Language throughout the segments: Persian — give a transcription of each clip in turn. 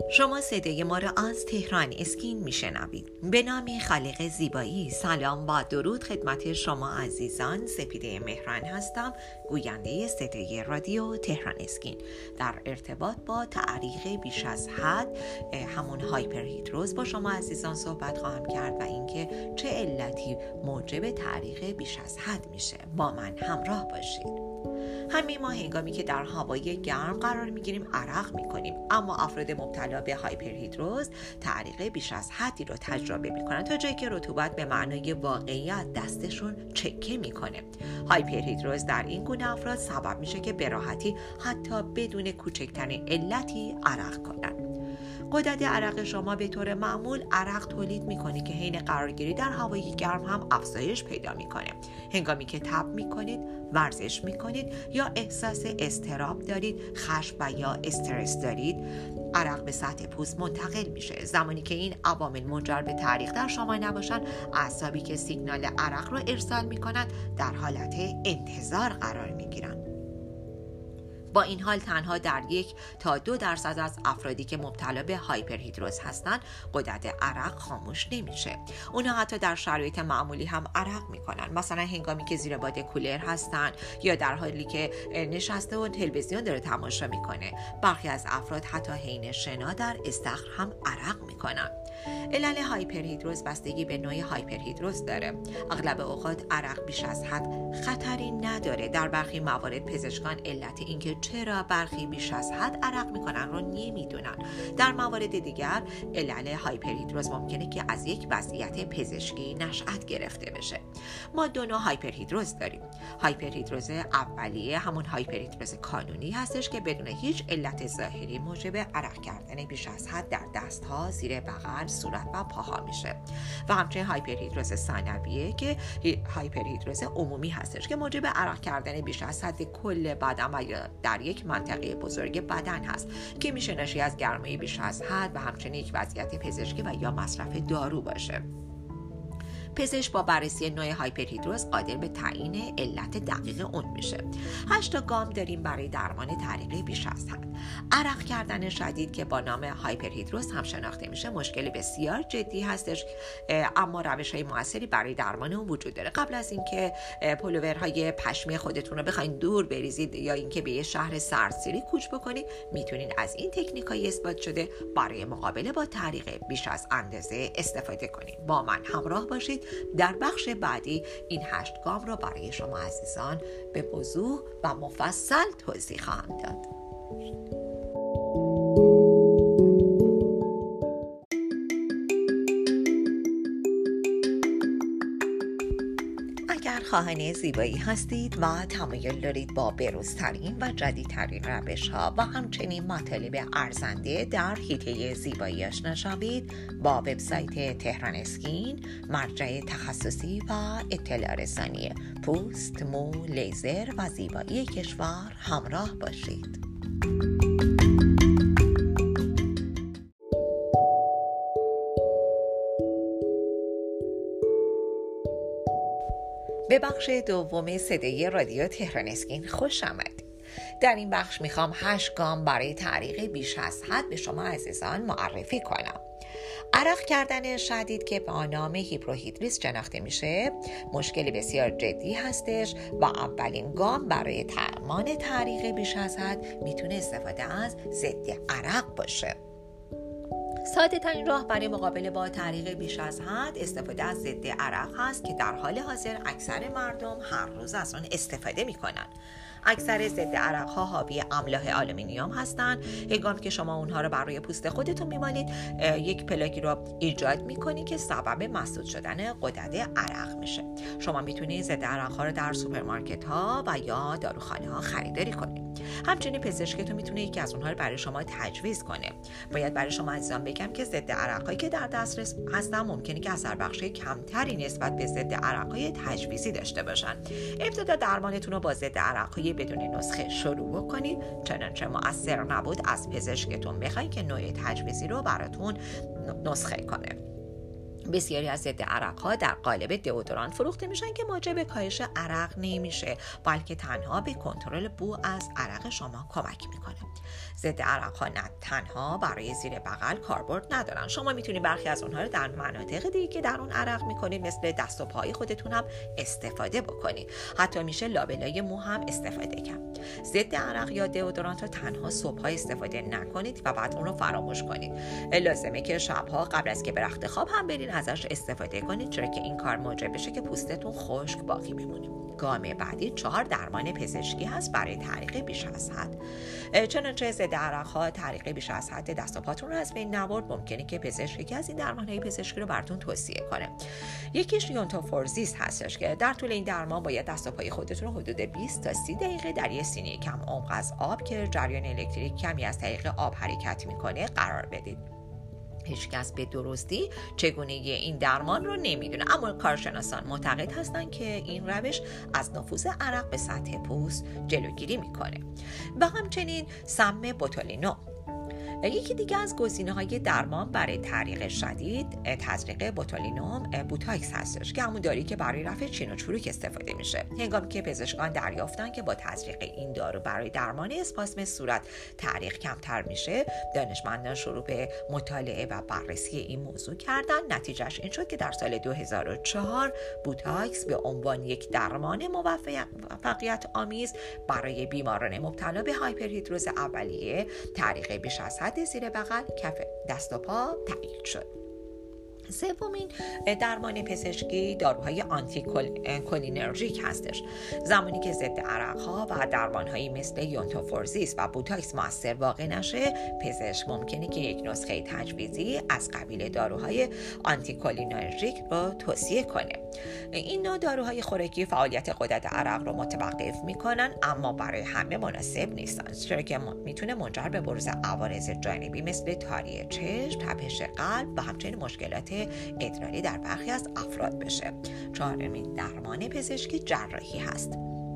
شما صدای ما را از تهران اسکین میشنوید. به نام خالق زیبایی سلام و درود خدمت شما عزیزان. سپیده مهران هستم، گوینده صدای رادیو تهران اسکین. در ارتباط با تعریق بیش از حد همون هایپرهیدروز با شما عزیزان صحبت خواهم کرد و اینکه چه علتی موجب تعریق بیش از حد میشه. با من همراه باشید. همه ما هنگامی که در هوای گرم قرار میگیریم عرق میکنیم، اما افراد مبتلا به هایپرهیدروز تعریق بیش از حدی رو تجربه میکنن تا جایی که رطوبت به معنای واقعی از دستشون چکه میکنه. هایپرهیدروز در این گونه افراد سبب میشه که به راحتی حتی بدون کوچکترین علتی عرق کنن. غدد عرق شما به طور معمول عرق تولید میکنه که حین قرارگیری در هوای گرم هم افزایش پیدا میکنه. هنگامی که تب میکنید، ورزش میکنید یا احساس اضطراب دارید، خشم و یا استرس دارید، عرق به سطح پوست منتقل میشه. زمانی که این عوامل منجر به تعریق در شما نباشن، اعصابی که سیگنال عرق رو ارسال میکنند در حالت انتظار قرار میگیرن. با این حال تنها در 1 تا 2% از افرادی که مبتلا به هایپرهیدروز هستند غدد عرق خاموش نمیشه. اونها حتی در شرایط معمولی هم عرق میکنن، مثلا هنگامی که زیر باد کولر هستن یا در حالی که نشسته و تلویزیون داره تماشا میکنه. برخی از افراد حتی حین شنا در استخر هم عرق میکنن. علل هایپرهیدروز بستگی به نوع هایپرهیدروز داره. اغلب اوقات عرق بیش از حد خطری نداره. در برخی موارد پزشکان علت اینکه چرا برخی بیش از حد عرق میکنن رو نمیدونن. در موارد دیگر علل هایپرهیدروز ممکنه که از یک وضعیت پزشکی نشأت گرفته بشه. ما 2 نوع هایپرهیدروز داریم. هایپرهیدروز اولیه همون هایپرهیدروز کانونی هستش که بدون هیچ علت ظاهری موجب عرق کردن بیش از حد در دستها، زیر بغل، صورت و پاها میشه. و همچنین هایپرهیدروز ثانویه که هایپرهیدروز عمومی هستش که موجب عرق کردن بیش از حد کل بدن و در یک منطقه بزرگ بدن هست که میشه ناشی از گرمای بیش از حد و همچنین یک وضعیت پزشکی و یا مصرف دارو باشه. پزشک با بررسی نوع هایپرهیدروز قادر به تعیین علت دقیق اون میشه. 8 گام داریم برای درمان تعریق بیش از حد. عرق کردن شدید که با نام هایپرهیدروز هم شناخته میشه مشکل بسیار جدی هستش، اما روش‌های موثری برای درمان اون وجود داره. قبل از اینکه پلوورهای پشمی خودتون رو بخواید دور بریزید یا اینکه به یه شهر سردسیری کوچ بکنید، میتونید از این تکنیک‌های اثبات شده برای مقابله با تعریق بیش از اندازه استفاده کنید. با من همراه باشید. در بخش بعدی این 8 گام را برای شما عزیزان به وضوح و مفصل توضیح خواهم داد. اگر خواهان زیبایی هستید و تمایل دارید با بروزترین و جدیدترین روش‌ها و همچنین مطالب ارزنده در حیطه زیبایی آشنا شوید، با وبسایت تهران اسکین، مرجع تخصصی و اطلاع رسانی پوست، مو، لیزر و زیبایی کشور همراه باشید. به بخش دوم صدای رادیو تهران اسکین خوش آمدید. در این بخش میخوام 8 گام برای تعریق بیش از حد به شما عزیزان معرفی کنم. عرق کردن شدید که با نام هایپرهیدروز شناخته میشه مشکل بسیار جدی هستش و اولین گام برای درمان تعریق بیش از حد میتونه استفاده از ضد عرق باشه. ساده ترین راه برای مقابله با تعریق بیش از حد استفاده از ضد عرق هست که در حال حاضر اکثر مردم هر روز از اون استفاده میکنن. اکثر ضد عرق ها حاوی املاح آلومینیوم هستند. هنگامی که شما اونها رو بر روی پوست خودتون میمالید، یک پلاکی رو ایجاد میکنی که سبب مسدود شدن غدد عرق میشه. شما میتونید ضد عرق ها رو در سوپرمارکت ها و یا داروخانه ها خریداری کنید. همچنین پزشکتون میتونه یکی از اونها رو برای شما تجویز کنه. باید برای شما عزیزان بگم که ضد عرق‌هایی که در دسترس هستن ممکنه که اثر بخشی کمتری نسبت به ضد عرق‌های تجویزی داشته باشن. ابتدا درمانتون رو با ضد عرق‌های بدون نسخه شروع بکنید. چنانچه مؤثر نبود از پزشکتون بخواید که نوع تجویزی رو براتون نسخه کنه. بسیاری از ضد عرق‌ها در قالب دئودورانت فروخته میشن که موجب به کاهش عرق نمیشه، بلکه تنها به کنترل بو از عرق شما کمک میکنه. ضد عرق‌ها نه تنها برای زیر بغل کاربرد ندارن، شما میتونید برخی از اونها رو در مناطق دیگه که در اون عرق میکنید مثل دست و پای خودتون هم استفاده بکنید. حتی میشه لابلای مو هم استفاده کرد. ضد عرق یا دئودورانت رو تنها صبح‌ها استفاده نکنید و بعد اون رو فراموش کنید. لازمه که شب‌ها قبل از که به رخت خواب هم برین ازش استفاده کنید، چرا که این کار موجب بشه که پوستتون خشک باقی بمونه. گام بعدی 4 درمان پزشکی هست برای تعریق بیش از حد. چنانچه ضد عرق‌ها تعریق بیش از حد دست و پاتون رو از بین نبرد، ممکنه که پزشک یکی از این درمان‌های پزشکی رو براتون توصیه کنه. یکیش یونتوفورزیس هستش که در طول این درمان باید دست و پای خودتون رو حدود 20 تا 30 دقیقه در یه سینی کم عمق از آب که جریان الکتریک کمی از طریق آب حرکت میکنه قرار بدید. هیچ کس به درستی چگونگی این درمان رو نمیدونه، اما کارشناسان معتقد هستن که این روش از نفوذ عرق به سطح پوست جلوگیری میکنه. و همچنین سم بوتولینوم یکی دیگه از گزینه‌های درمان برای تعریق شدید، تزریق بوتولینوم بوتاکس هستش که همون دارویی که برای رفع چین و چروک استفاده میشه. هنگامی که پزشکان دریافتن که با تزریق این دارو برای درمان اسپاسم صورت تعریق کمتر میشه، دانشمندان شروع به مطالعه و بررسی این موضوع کردن. نتیجهش این شد که در سال 2004 بوتاکس به عنوان یک درمان موفقیت آمیز برای بیماران مبتلا به هایپرهیدروز اولیه، تعریق بیش از حد زیر بغل، کف دست و پا تایید شد. سومین درمان پزشکی داروهای آنتی کولینرژیک هستش. زمانی که ضد عرق‌ها و درمان‌هایی مثل یونتوفورزیس و بوتاکس مؤثر واقع نشه، پزشک ممکنه که یک نسخه تجویزی از قبیل داروهای آنتی کولینرژیک رو توصیه کنه. این نوع داروهای خوراکی فعالیت غدد عرق رو متوقف میکنن، اما برای همه مناسب نیستن، چرا که میتونه منجر به بروز عوارض جانبی مثل تاری چشم، تپش قلب و همچنین مشکلات ادراری در برخی از افراد بشه. چهارمین درمان پزشکی جراحی هست.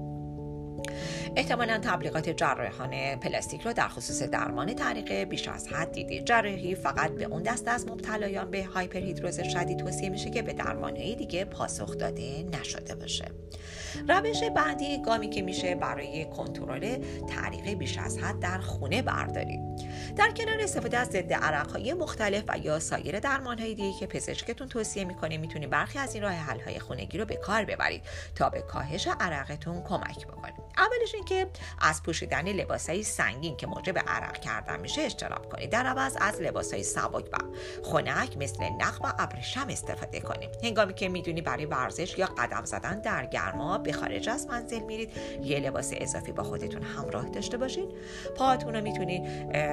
احتمالاً تبلیغات جراحان پلاستیک رو در خصوص درمان تعریق بیش از حد دیدید. جراحی فقط به اون دسته از مبتلایان به هایپرهیدروز شدید توصیه میشه که به درمانهای دیگه پاسخ داده نشده باشه. روش بعدی گامی که میشه برای کنترل تعریق بیش از حد در خونه بردارید. در کنار استفاده از ضد عرق‌های مختلف و یا سایر درمان‌های دیگه که پزشکتون توصیه میکنه، میتونید برخی از این راه حل‌های خونگی رو به کار ببرید تا به کاهش عرقتون کمک بکنه. اولش این که از پوشیدن لباسای سنگین که موجب عرق کردن میشه اجتناب کنید. در عوض از لباسای سبک و خنک مثل نخ و ابریشم استفاده کنید. هنگامی که میدونی برای ورزش یا قدم زدن در گرما به خارج از منزل میرید، یه لباس اضافی با خودتون همراه داشته باشید. پاهاتون رو میتونید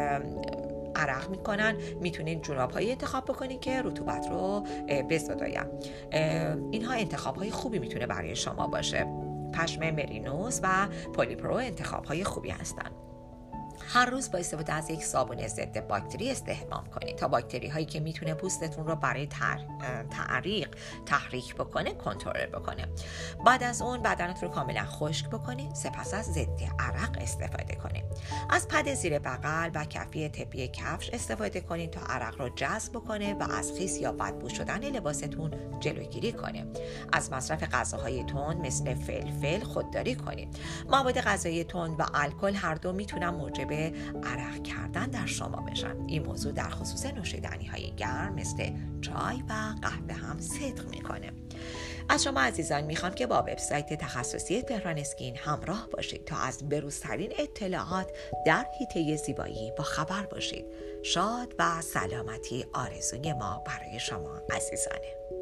عرق میکنن، میتونید جوراب‌هایی انتخاب بکنید که رطوبت رو بزداین. اینها انتخاب‌های خوبی میتونه برای شما باشه. پشم مرینوس و پولیپرو انتخاب‌های خوبی هستند. هر روز با استفاده از یک صابون ضد باکتری استحمام کنید تا باکتری هایی که میتونه پوستتون رو برای تعریق تحریک بکنه کنترل بکنه. بعد از اون بدنت رو کاملا خشک بکنید، سپس از ضد عرق استفاده کنید. از پد زیر بغل و کفی تپی کفش استفاده کنید تا عرق رو جذب بکنه و از خیس یا بدبو شدن لباستون جلوگیری کنه. از مصرف غذاهای تند مثل فلفل خودداری کنید. مواد غذایی تند و الکل هر دو میتونن موجب عرق کردن در شما بشن. این موضوع در خصوص نوشیدنی‌های گرم مثل چای و قهوه هم صدق میکنه. از شما عزیزان میخوام که با وبسایت تخصصی تهران اسکین همراه باشید تا از بروزترین اطلاعات در حیطه زیبایی با خبر باشید. شاد و سلامتی آرزوی ما برای شما عزیزانه.